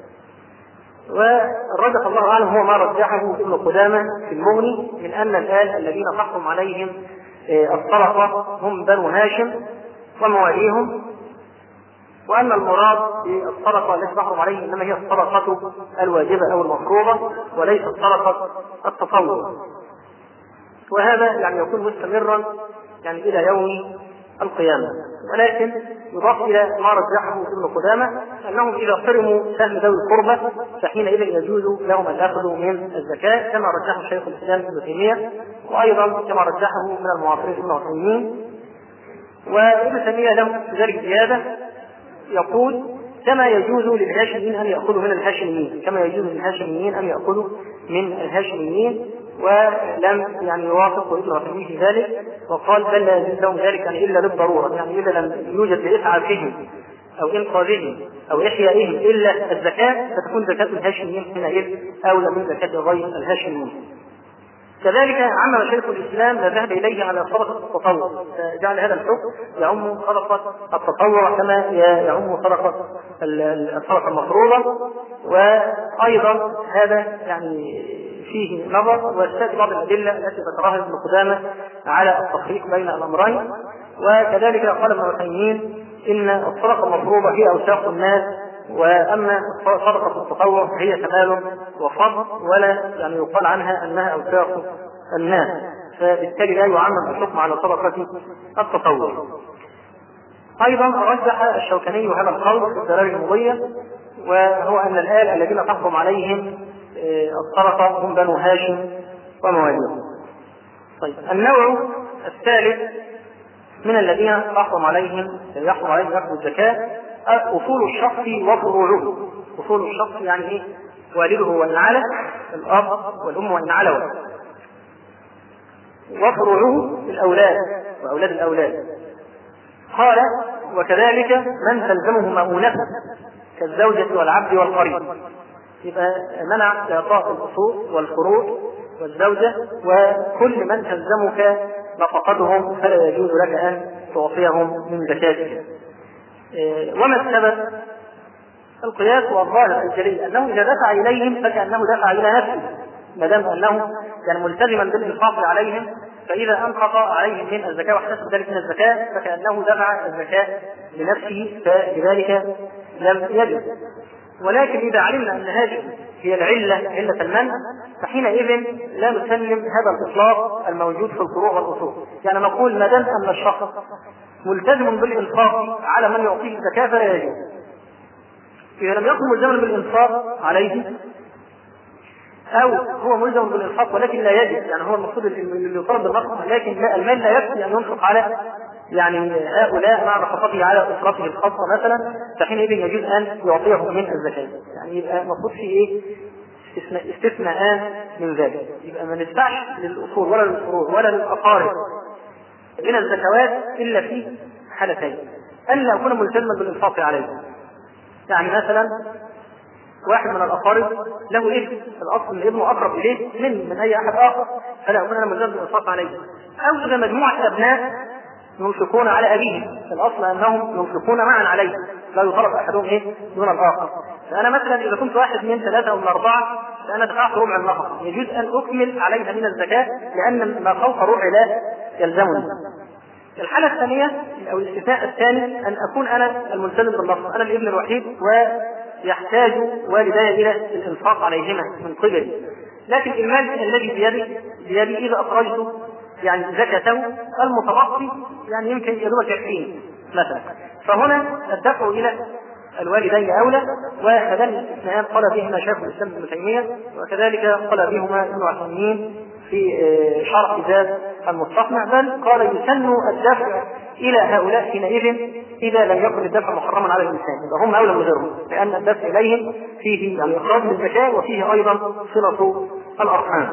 والرجح الله عنه هو ما رجحه ابن قدامة في المغني من أن الآل الذين تحكم عليهم الصدقة هم بنو هاشم ومواليهم، وأن المراد بالصدقة التي تحرم عليه إنما هي الصدقة الواجبة أو المفروضة وليس صدقة التطوع. وهذا يعني يكون مستمرا يعني إلى يوم القيامة. ولكن يضاف إلى ما رجحه ابن قدامة أنهم إذا حرموا سهم ذوي القربى فحينئذ يجوز لهم الأخذ من الزكاة، كما رجحه شيخ الإسلام ابن تيمية، وأيضا كما رجحه من المعاصرين ابن عثيمين. وابن تيمية له ذلك زيادة يقول: كما يجوز للهاشميين أن يأخذوا من الهاشميين، كما يجوز للهاشميين أن يأخذوا من الهاشميين. ولم يعني يوافق ابن عثيمين في ذلك، وقال: بل لا يجوز لهم ذلك يعني إلا للضرورة، يعني إذا لم يوجد لإسعافهم أو إنقاذهم أو إحيائهم إلا الزكاة، فتكون زكاة الهاشميين حينئذ أولى من زكاة غير الهاشميين. كذلك عمم شيخ الإسلام ما ذهب إليه على صدقة التطوع، فجعل هذا الحكم يعم صدقة التطوع كما يعم الصدقة المفروضة. وأيضا هذا يعني فيه نظر، وستأتي بعض الأدلة التي ذكرها ابن قدامة على التفريق بين الأمرين. وكذلك قال ابن عثيمين إن الصدقة المفروضة هي أوساخ الناس، وأما صدقة التطوع هي كمال وفضل، ولا يعني يقال عنها أنها أوساخ الناس، فبالتالي لا يعمم الحكم على صدقة التطوع. أيضا رجح الشوكاني هذا القول في الدلائل المضية، وهو أن الآل الذين تحكم عليهم الصدقة هم بنو هاشم ومواليهم. طيب، النوع الثالث من الذين يحكم عليهم أخذ الزكاة أصول الشخص وفروعه. أصول الشخص يعني إيه؟ والده وإن على، الأب والأم وإن علوا، وفروعه الأولاد وأولاد الأولاد. قال: وكذلك من تلزمه مؤونته كالزوجة والعبد والقريب. يبقى منع إعطاء الأصول والفروع والزوجة وكل من تلزمك نفقتهم فلا يجوز لك أن تعطيهم من زكاتك. وما السبب؟ القياس والظاهر الجلي أنه إذا دفع إليهم فكأنه دفع إلى نفسه، ما دام أنه يعني ملتزما بالإنفاق عليهم، فإذا أنفق عليهم من الزكاة واحتسب ذلك من الزكاة فكأنه دفع الزكاة لنفسه، فلذلك لم يجب. ولكن إذا علمنا أن هذه هي علة المنع، فحينئذ لا نسلم هذا الإطلاق الموجود في الفروع والأصول. يعني نقول ما دام أن الشخص ملتزم بالإنفاق على من يعطيه الزكاة فلا يجوز. إذا لم يكن ملزما بالإنفاق عليه، أو هو ملزم بالإنفاق ولكن لا يجب، يعني هو المقصود اللي يطالب بالنفقة لكن المال لا يكفي أن ينفق على يعني هؤلاء مع نفقته على أسرته الخاصة مثلا، فحينئذ يجوز أن يعطيهم من الزكاة. يعني يبقى المفروض في إيه؟ استثناءان من ذلك. يبقى ما ندفعش للأصول ولا للفروع ولا للأقارب من الزكوات إلا في حالتين: أن لا يكون ملزما بالإنفاق عليه، يعني مثلا واحد من الأقارب له ابن، الأصل ان ابنه أقرب إليه من أي أحد آخر، فلا يكون أنا ملزم بالإنفاق عليه. أو إذا مجموعة أبناء ينفقون على أبيهم، الأصل أنهم ينفقون معا عليه، لا يطلب أحدهم دون الآخر. فأنا مثلا إذا كنت واحد من 3 أو من 4، فأنا دفعت ربع النفقة، يجوز أن أكمل عليها من الزكاة لأن ما فوق ربع لا يلزمني. الحالة الثانية أو الاستثناء الثاني أن أكون أنا الملتزم بالنفقة، أنا الابن الوحيد ويحتاج والداي إلى الإنفاق عليهما من قبلي، لكن المال الذي بيدي إذا أخرجته يعني زكاته المتبقي يعني يمكن يدوب 20 مثلا، فهنا الدفع إلى الوالدين أولى. وهذان الاثنان قال بهما شيخ الإسلام ابن تيمية، وكذلك قال بهما ابن عثيمين في شرح زاد المستقنع، بل قال يسن الدفع إلى هؤلاء حينئذ إذا لم يكن الدفع محرما على الإنسان، يبقى هم أولى من غيرهم، لأن الدفع إليهم فيه يعني إخراج للزكاة وفيه أيضا صلة الأرحام.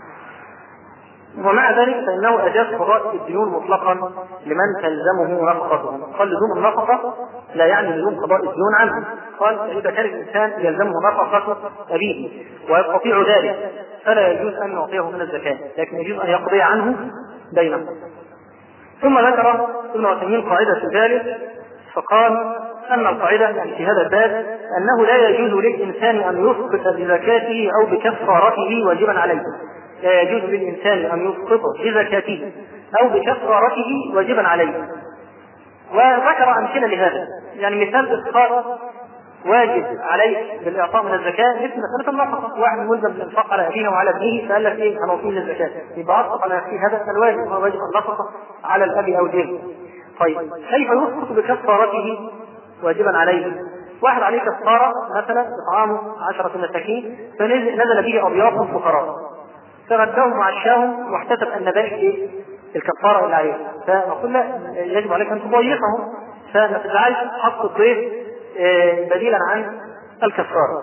ومع ذلك فإنه أجاز قضاء الديون مطلقا لمن تلزمه نفقتهم. قال لزوم النفقة لا يعني لزوم قضاء الديون عنه، قال إذا كان الإنسان يلزمه نفقة أبيه ويستطيع ذلك فلا يجوز أن يعطيه من الزكاة، لكن يجوز أن يقضي عنه دينه. ثم ذكر ابن عثيمين قاعدة في ذلك، فقال أن القاعدة يعني في هذا الباب أنه لا يجوز للإنسان أن يسقط بزكاته أو بكفارته واجبا عليه، لا يجوز للإنسان أن يسقط بزكاته أو بكفارته واجبا عليه. وذكر أمثلة لهذا، يعني مثال إسقاط واجب عليه بالإعطاء من الزكاة مثل مسألة النفقة، واحد ملزم بالإنفاق على أبيه وعلى ابنه فقال لك هنوصيه للزكاة، يبقى أسقط على نفسه هذا الواجب، هو واجب النفقة على الأب أو الابن. طيب كيف يسقط بكفارته واجبا عليه؟ واحد عليه كفارة مثلا إطعام 10 مساكين، فنزل به أبياض فقراء، فغداهم وعشاهم واحتسب أن ذلك الكفارة اللي عليه، فنقول لا، يجب عليك أن تضيفهم، فما تجعلش حق الضيف بديلا عن الكفارة.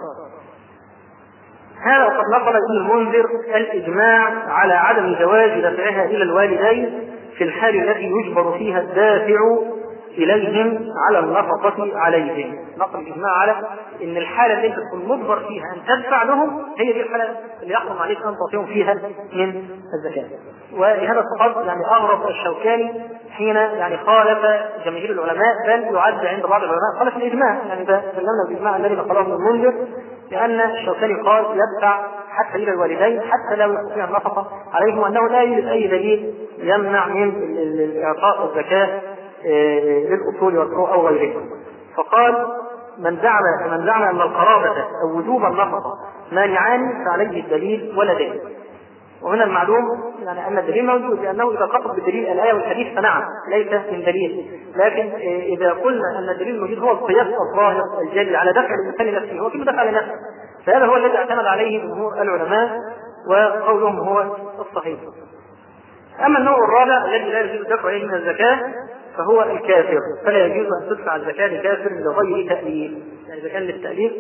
هذا وقد نقل ابن المنذر الإجماع على عدم جواز دفعها إلى الوالدين في الحال التي يجبر فيها الدافع إليهم على النفقة عليهم. نقل الإجماع على أن الحالة اللي أنت تكون مجبر فيها أن تدفع لهم هي دي الحالة اللي يحرم عليك أن تعطيهم فيها من الزكاة. وهذا فقط يعني أغرب الشوكاني حين يعني خالف جماهير العلماء، بل يعد عند بعض العلماء خالف الإجماع، يعني ده سلمنا بالإجماع الذي نقله ابن المنذر، لأن الشوكاني قال يدفع حتى إلى الوالدين حتى لا يستطيع النفقة عليهم، وأنه لا يوجد أي دليل يمنع من إعطاء الزكاة للأصول والفروع أو غيرها. فقال من زعم أن القرابة أو وجوب النفقة مانعان فعليه الدليل ولا دليل. ومن المعلوم يعني أن الدليل موجود، لأنه إذا قصد بالدليل الآية والحديث فنعم ليس من دليل، لكن إذا قلنا أن الدليل الموجود هو القياس الظاهر الجلي على دفع الإنسان لنفسه، هو كيف دفع لنفسه؟ فهذا هو الذي اعتمد عليه جمهور العلماء وقولهم هو الصحيح. أما النوع الرابع الذي لا يجوز الدفع عليه من الزكاة فهو الكافر، فلا يجوز أن تدفع الزكاة لكافر لغير تأليف. يعني إذا كان للتأليف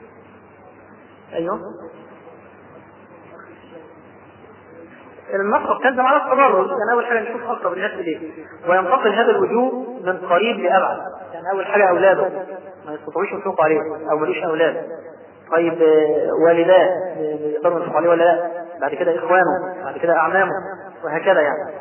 أيوه النفقة تلزم على التضرر، يعني أول حاجة نشوف أقرب الناس إليه، وينتقل هذا الوجوب من قريب لأبعد. يعني أول حاجة أولاده ما يستطيعوش ينفقوا عليه أو ملوش أولاد، طيب والداه يقدروا ينفقوا عليه ولا لا، بعد كده إخوانه، بعد كده أعمامه، وهكذا يعني.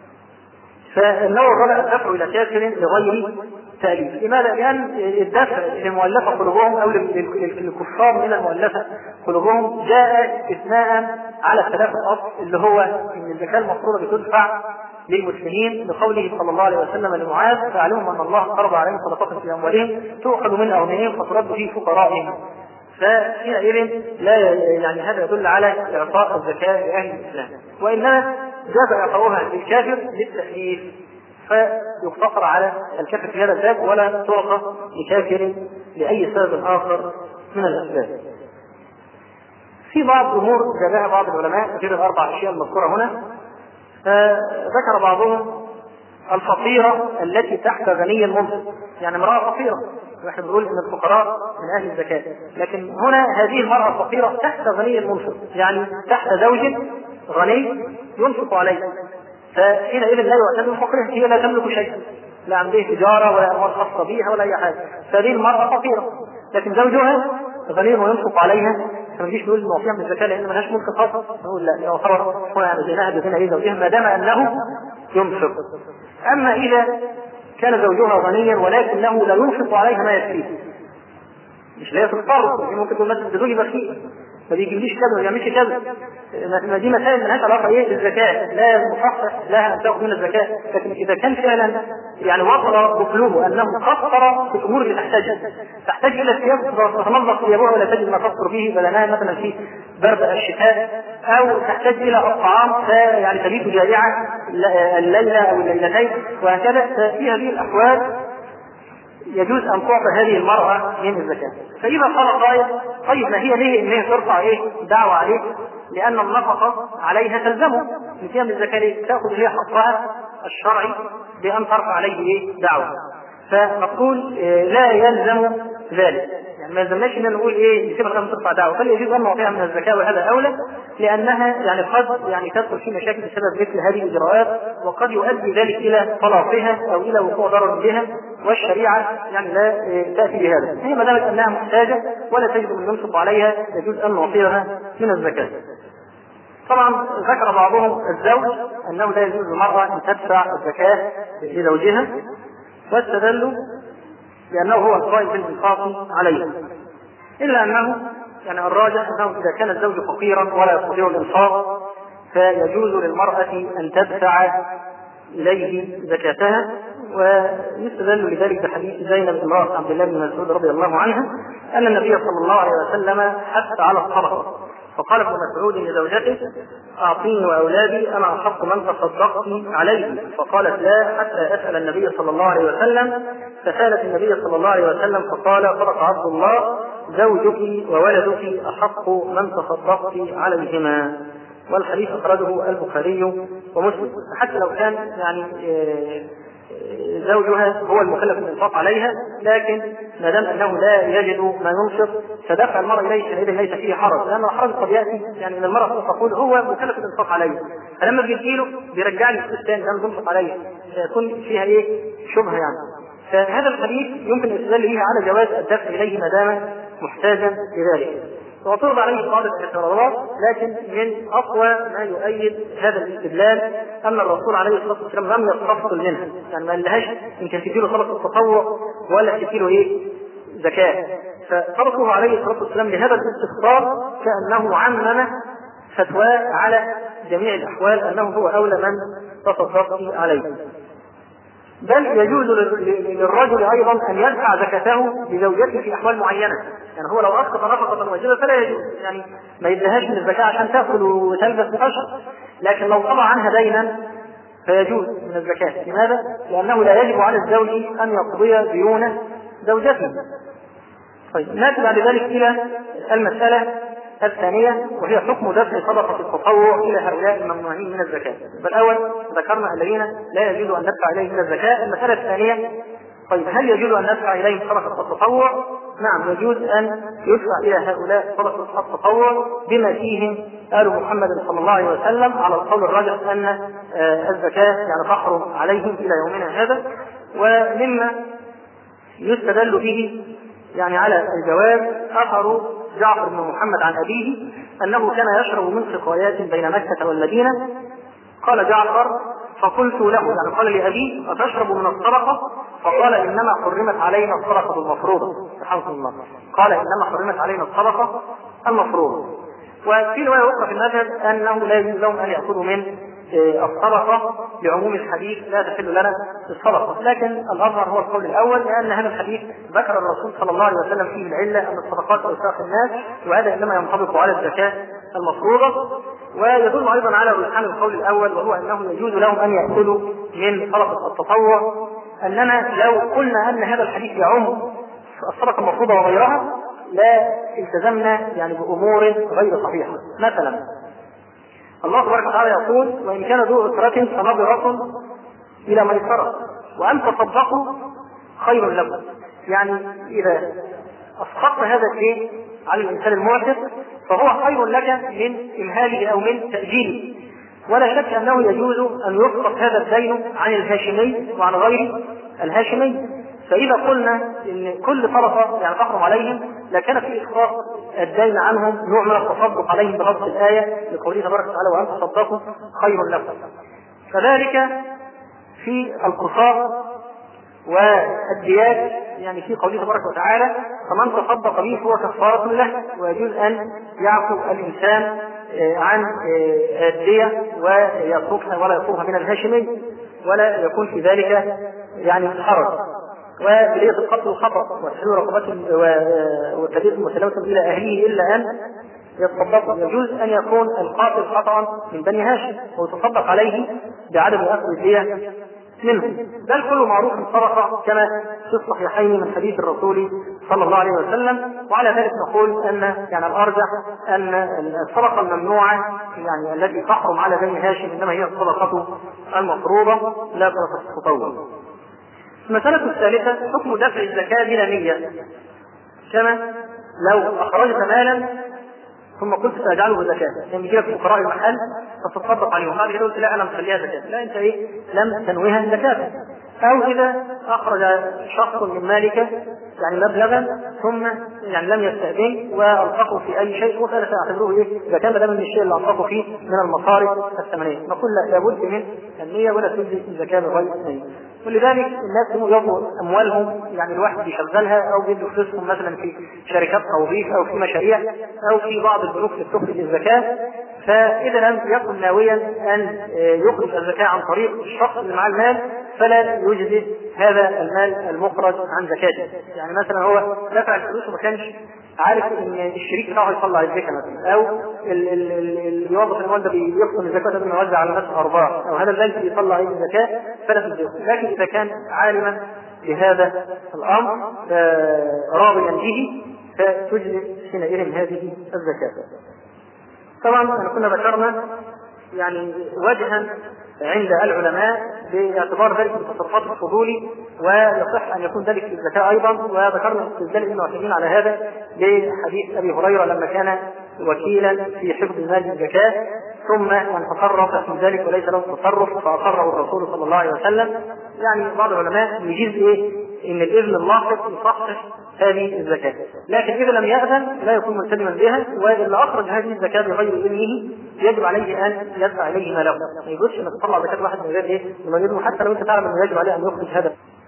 فالنوع الرابع الدفع إلى كافر لغير تأليف. لماذا؟ لأن الدفع للمؤلفة قلوبهم أو للكفار من المؤلفة قلوبهم جاء استثناء على الثلاث الأصل، اللي هو أن الزكاة المفروضة بتدفع للمسلمين لقوله صلى الله عليه وسلم لمعاذ فاعلموا أن الله فرض عليهم صدقات في أموالهم تؤخذ من أغنيائهم فترد في فقرائهم. فحينئذ لا يعني هذا يدل على إعطاء الزكاة لأهل الإسلام، وإنما جاء إعطاؤها للكافر للتأليف، فيقتصر على الكافر في هذا الباب ولا تعطى لكافر لأي سبب آخر من الأسباب. في بعض أمور جابها بعض العلماء غير الأربع أشياء المذكورة هنا، ذكر بعضهم الفقيرة التي تحت غني منفق، يعني امرأة فقيرة، ونحن بنقول ان الفقراء من اهل الزكاة، لكن هنا هذه المرأة الفقيرة تحت غني منفق، يعني تحت زوج غني ينفق عليه، فحينئذ لا يعتبر فقيرة، هي لا تملك شيئا، لا عندها تجارة ولا أموال خاصة بها ولا أي حاجة، فهذه المرأة فقيرة، لكن زوجها غني وينفق عليها، ما نجيش نقول نعطيها من الزكاة لأن ملهاش ملك خاص، نقول لا يعتبر هنا زينها بزين أي زوجها ما دام أنه ينفق. أما إذا كان زوجها غنيا ولكنه لا ينفق عليها ما يكفيه، مش لا تضطر، ممكن تقول مثلا زوجي بخيل ما بيجيبليش كذا وما يعملش كذا، دي مسائل مالهاش علاقه بالزكاه، لا مصحح لها ان تاخذ من الزكاه، لكن اذا كان فعلا يعني وصل بطلوبه انه قصر في الامور اللي تحتاج الى الثياب تتنظف ثيابها ولا تجد ما تقصر به بدنها مثلا في برد الشتاء، او تحتاج الى الطعام يعني تبيت جائعه الليله او الليلتين وهكذا، ففي هذه الاحوال يجوز أن تعطى هذه المرأة من الزكاة. فإذا قال قائل طيب ما هي ليه إن هي ترفع دعوة عليه؟ لأن النفقة عليها تلزمه من قيام الزكاة، تأخذ هي حقها الشرعي بأن ترفع عليه دعوة، فنقول لا يلزم ذلك، يعني ما يلزمناش ان نقول نسيبها لما ترفع دعوة، بل يجوز ان نعطيها من الزكاة، وهذا أولى لأنها يعني قد تدخل في مشاكل بسبب مثل هذه الإجراءات، وقد يؤدي ذلك إلى طلاقها أو إلى وقوع ضرر بها، والشريعة يعني لا تأتي بهذا. هي ما دامت أنها محتاجة ولا تجد من ينفق عليها يجوز أن نعطيها من الزكاة. طبعا ذكر بعضهم الزوج أنه لا يجوز للمرأة أن تدفع الزكاة لزوجها، واستدلوا لأنه هو القائم بالإنفاق عليه، إلا أنه يعني الراجح أنه إذا كان الزوج فقيرا ولا يستطيع الإنفاق فيجوز للمرأة أن تدفع إليه زكاتها، ويستدل لذلك بحديث زينب امرأة عبد الله بن مسعود رضي الله عنها أن النبي صلى الله عليه وسلم حث على الصدقة، فقال ابن مسعود لزوجته أعطيني وأولادي أنا أحق من تصدقت عليه، فقالت لا حتى أسأل النبي صلى الله عليه وسلم، فسألت النبي صلى الله عليه وسلم فقال صدق عبد الله زوجك وولدك أحق من تصدقت عليهما. والحديث أخرجه البخاري ومسلم. حتى لو كان يعني زوجها هو المكلف بالإنفاق عليها، لكن ما دام أنه لا يجد ما ينفق فدفع المرء إليه حينئذ ليس فيه حرج، لأن الحرج قد يأتي يعني من المرأة تقول هو مكلف بالإنفاق عليه، فلما بيجيله بيرجع لي الفلوس تاني لم ينفق عليه، فيكون فيها شبهة يعني. فهذا الحديث يمكن الاستدلال به على جواز الدفع اليه ما دام محتاجا لذلك. وترضى عليه بعض الاعتراضات، لكن من اقوى ما يؤيد هذا الاستدلال ان الرسول عليه الصلاه والسلام لم يستفصل منها، يعني ما قالهاش يمكن تديله صدقه التطوع ولا تديله زكاه، فتركه عليه الصلاه والسلام لهذا الاستفسار كانه عمم فتواه على جميع الاحوال انه هو اولى من تصدق عليه. بل يجوز للرجل ايضا ان يدفع زكاته لزوجته في احوال معينه، يعني هو لو اسقط نفقه واجبه فلا يجوز، يعني ما يدهاش من الزكاه عشان تاكل وتلبس وتشرب، لكن لو طلع عنها دينا فيجوز من الزكاه. لماذا؟ لانه لا يجب على الزوج ان يقضي ديون زوجته. طيب ناتي بعد ذلك الى المساله الثانية، وهي حكم دفع صدقة التطوع إلى هؤلاء الممنوعين من الزكاة. فالأول ذكرنا الذين لا يجوز أن ندفع إليهم من الزكاة. المسألة الثانية، طيب هل يجوز أن ندفع إليهم صدقة التطوع؟ نعم، يجوز أن يدفع إلى هؤلاء صدقة التطوع بما فيهم آل محمد صلى الله عليه وسلم، على القول الراجح أن الزكاة يعني تحرم عليهم إلى يومنا هذا. ومما يستدل به يعني على الجواز أثر جعفر بن محمد عن أبيه أنه كان يشرب من سقايات بين مكة والمدينة. قال جعفر فقلت له، يعني قال لأبيه أتشرب من الصدقة؟ فقال إنما حرمت علينا الصدقة المفروضة. سبحان الله، قال إنما حرمت علينا الصدقة المفروضة. وفي رواية أخرى في المذهب أنه لا يجوز لهم أن يأخذوا من الصدقة لعموم الحديث لا تحل لنا الصدقة، لكن الأظهر هو القول الأول، لأن هذا الحديث ذكر الرسول صلى الله عليه وسلم فيه العلة أن الصدقات أوساخ الناس، وهذا إنما ينطبق على الزكاة المفروضة. ويدل أيضا على رجحان القول الأول، وهو أنه يجوز لهم أن يأخذوا من صدقة التطوع، أننا لو قلنا أن هذا الحديث يعم الصدقة المفروضة وغيرها لا التزمنا يعني بأمور غير صحيحة. مثلا الله تبارك وتعالى يقول وإن كان ذو عسرة فنظرة إلى ميسرة وأن تصدقوا خير لكم. يعني إذا أسقطت هذا الشيء على الإنسان المعسر فهو خير لك من إمهاله أو من تأجيله، ولا شك أنه يجوز أن يسقط هذا الدين عن الهاشمي وعن غير الهاشمي. فإذا قلنا إن كل طرف يعني تحرم عليهم لكان في إسقاط الدين عنهم نوع من التصدق عليهم بنص الآية لقوله تبارك وتعالى وأن تصدقوا خير لكم. كذلك في القصاص والديات، يعني في قوله تبارك وتعالى فمن تصدق به هو كفارة له، ويجوز أن يعفو الإنسان عن الدية ويتركها ولا يطلبها من الهاشمي ولا يكون في ذلك يعني حرج. وبدية القتل الخطأ وتحرير رقبته وتبيت مسلمة إلى أهله إلا أن يتصدق، يجوز أن يكون القاتل خطأ من بني هاشم ويتصدق عليه بعدم أخذ الدية منه، بل كل معروف صدقة كما في الصحيحين من حديث الرسول صلى الله عليه وسلم. وعلى ذلك نقول أن يعني الأرجح أن الصدقة الممنوعة يعني التي تحرم على بني هاشم إنما هي الصدقة المفروضة لا صدقة التطوع. المسألة الثالثة حكم دفع الزكاة بلا نية، كما لو أخرجت مالا ثم قلت سأجعله زكاة، يعني يجيب فقراء المحل فتصدق عليهم، بعد كده قلت لا أنا مخليها زكاة، لا أنت لم تنويها زكاة. أو إذا أخرج شخص من مالك يعني مبلغا ثم يعني لم يستأذن وأنفقه في أي شيء وقال سأعتبره زكاة ما دام من الشيء اللي أنفقه فيه من المصارف الثمنية، نقول لا لابد من النية ولا تجزي الزكاة بغير النية. ولذلك الناس يضعوا أموالهم يعني الواحد يشغلها أو يدوا فلوسهم مثلا في شركات توظيف أو في مشاريع أو في بعض البنوك لتخرج الزكاة، فإذا لم يكن ناويا أن يخرج الزكاة عن طريق الشخص اللي معاه المال فلا يجزي هذا المال المخرج عن زكاته. يعني مثلا هو دفع الفلوس وما كانش عارف ان الشريك بتاعه يطلع الزكاة مثلا، او الموظف المال ده بيقسم الزكاة قبل ما يوزع على الناس الارباح، او هذا البنك بيطلع الزكاة فلا تجزي. لكن اذا كان عالما بهذا الامر راضيا به فتجزي حينئذ هذه الزكاة. طبعا كنا ذكرنا يعني وجها عند العلماء باعتبار ذلك التصرفات الفضولي ويصح ان يكون ذلك في الزكاة ايضا، وذكرنا استدلال ابن عثيمين على هذا بحديث ابي هريرة لما كان وكيلا في حفظ مال الزكاة ثم تصرف في ذلك وليس له تصرف فأقره الرسول صلى الله عليه وسلم. يعني بعض العلماء يجيز إن الإذن اللاحق يصحح هذه الزكاة، لكن إذا لم يأذن لا يكون ملتزما بها، واللي أخرج هذه الزكاة بغير إذنه يجب عليه أن يدفع إليه ماله. ما يجوزش إنك تطلع زكاة واحد من غير من إذنه، حتى لو أنت تعلم أنه يجب عليه أن يخرج هذا.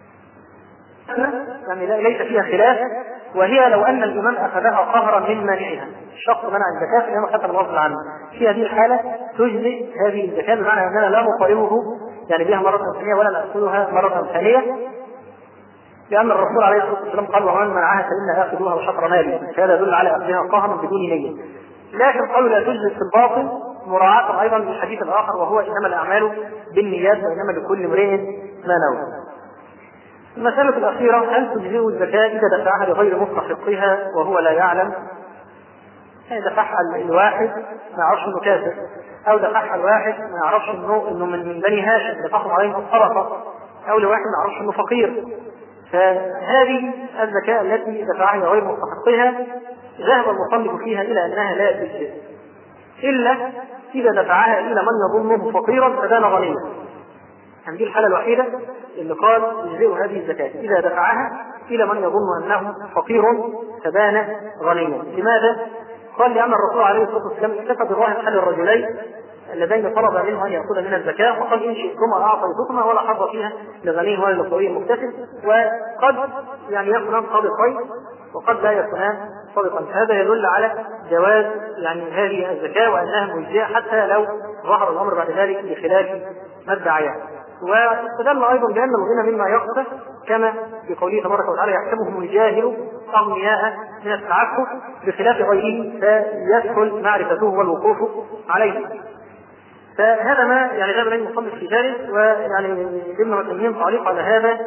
يعني ليس فيها خلاف، وهي لو أن الإمام أخذها قهرا من مانعها، الشخص منع الزكاة الإمام أخذها بالغصب عنه، في هذه الحالة تجزي هذه الزكاة، بمعنى أننا لا نطالبه يعني بها مرة ثانية ولا نأخذها مرة ثانية، لأن الرسول عليه الصلاة والسلام قال: ومن منعها فإنها يأخذها وشطر مالي، فهذا يدل على أخذها قهرا بدون نية. لكن قالوا لا تجزي في الباطل مراعاة أيضا للحديث الآخر، وهو إنما الأعمال بالنيات وإنما لكل امرئ ما نوى. المسألة الأخيرة: هل تجزئ الزكاة إذا دفعها لغير مستحقها وهو لا يعلم؟ دفعها الواحد ما يعرفش انه كافر، او دفعها الواحد ما يعرفش انه من بني هاشم دفعهم عليهم الصدقة، او لواحد ما يعرفش انه فقير. فهذه الزكاة التي دفعها لغير مستحقها ذهب المصنف فيها إلى أنها لا تجزئ إلا إذا دفعها إلى من يظنه فقيرا فبان غنيا. هذه الحالة الوحيدة اللي قال تجزئ هذه الزكاة، إذا دفعها إلى من يظن أنه فقير فبان غنيا. لماذا؟ قال: لأن الرسول عليه الصلاة والسلام اكتفى بظاهر حال الرجلين اللذين طلب منه أن يأخذ من الزكاة، وقال: إن شئتما أعطيتكما ولا حظ فيها لغني ولا لقوي مكتسب. وقد يعني يكونان صادقين وقد لا يكونان صادقين. هذا يدل على جواز يعني هذه الزكاة وأنها مجزية حتى لو ظهر الأمر بعد ذلك بخلاف ما ادعياه. واستدل أيضا بأن الغنى مما يقصد، كما في قوله تبارك وتعالى: يحسبهم الجاهل أغنياء من التعفف، بخلاف غيره فيسهل معرفته والوقوف عليه. فهذا ما يعني ذهب إليه المصنف في ذلك. ويعني ابن عثيمين تعليق على هذا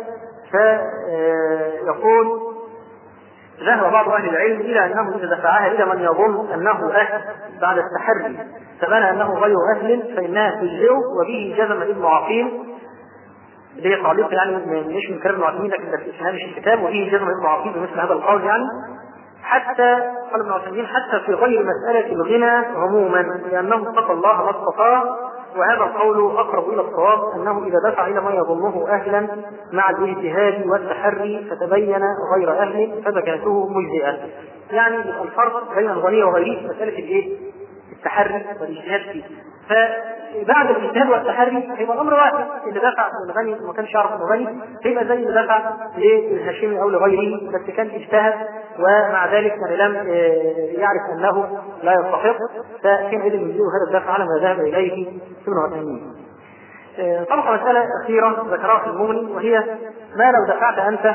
فيقول: ذهب بعض أهل العلم إلى أنه إذا دفعها إلى من يظن أنه أهل بعد التحري فبان أنه غير أهل فإنها تجزئه، وبه جزم ابن عقيل. دي تعليق يعني مش من كلام ابن عثيمين لكن ده في هامش الكتاب، وبه جزم ابن عقيل بمثل هذا القول. يعني حتى قال ابن عثيمين حتى في غير مسألة الغنى عموما، لأنه اتقى الله ما استطاع، وهذا القول أقرب إلى الصواب، أنه إذا دفع إلى ما يظنه أهلا مع الاجتهاد والتحري فتبين غير أهل فزكاته مجزئة. يعني الفرق بين الغني وغيره مسألة التحري والاجتهاد فيه. فبعد الاجتهاد والتحري هيبقى الأمر واحد، اللي دفع الغني ما كانش يعرف انه غني هيبقى زي اللي دفع للهاشمي أو لغيره بس كان اجتهد ومع ذلك لم يعرف أنه لا يستحق، فكان إذن يجيء هذا الدفع على ما ذهب إليه ابن عثيمين. طبعا مسألة أخيرة ذكرها في المغني، وهي ما لو دفعت أنت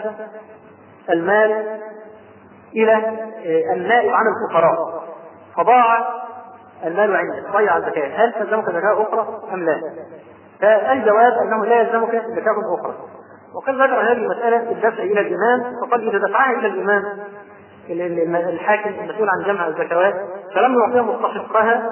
المال إلى النائب عن الفقراء فضاع المال عندك ضيع الزكاة، هل تلزمك زكاة أخرى أم لا؟ فالجواب أنه لا يلزمك زكاة أخرى. وقد ذكر هذه المسألة الدفع إلى الإمام، فقال إذا دفعها إلى الإمام الحاكم المسؤول عن جمع الزكوات فلم يعطيها مستحقها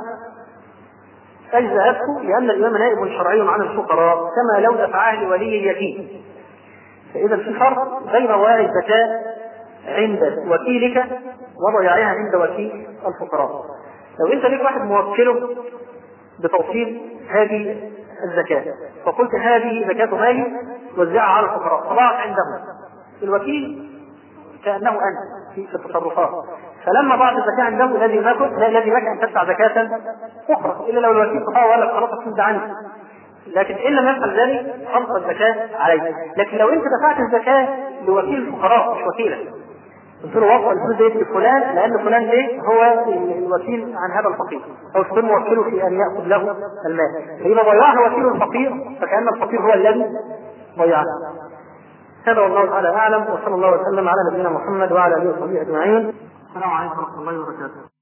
أجزأته، لأن الإمام نائب شرعي عن الفقراء كما لو دفعها لولي اليتيم. فإذا في فرق بين ضياع الزكاة عند وكيلك وضياعها عند وكيل الفقراء. لو أنت لك واحد موكله بتوصيل هذه الزكاة فقلت هذه زكاة مالي وزعها على الفقراء فضاعت عندهم، الوكيل كأنه أنت في التصرفات، فلما ضاعت الزكاة عندهم الذي لك أن تدفع زكاة أخرى إلا لو الوكيل تطاوى ولا خلاص تكون عنك، لكن إن لم يفعل ذلك خلص الزكاة عليك. لكن لو أنت دفعت الزكاة لوكيل الفقراء مش وكيلك، قلت له وقع الفلوس دي لفلان لأن فلان ده هو الوكيل عن هذا الفقير أو تكون موكله في أن يأخذ له المال، فإذا ضيعها وكيل الفقير فكأن الفقير هو الذي ضيعه. هذا والله تعالى أعلم، وصلى الله وسلم على نبينا محمد وعلى آله وصحبه أجمعين. السلام عليكم ورحمة الله وبركاته.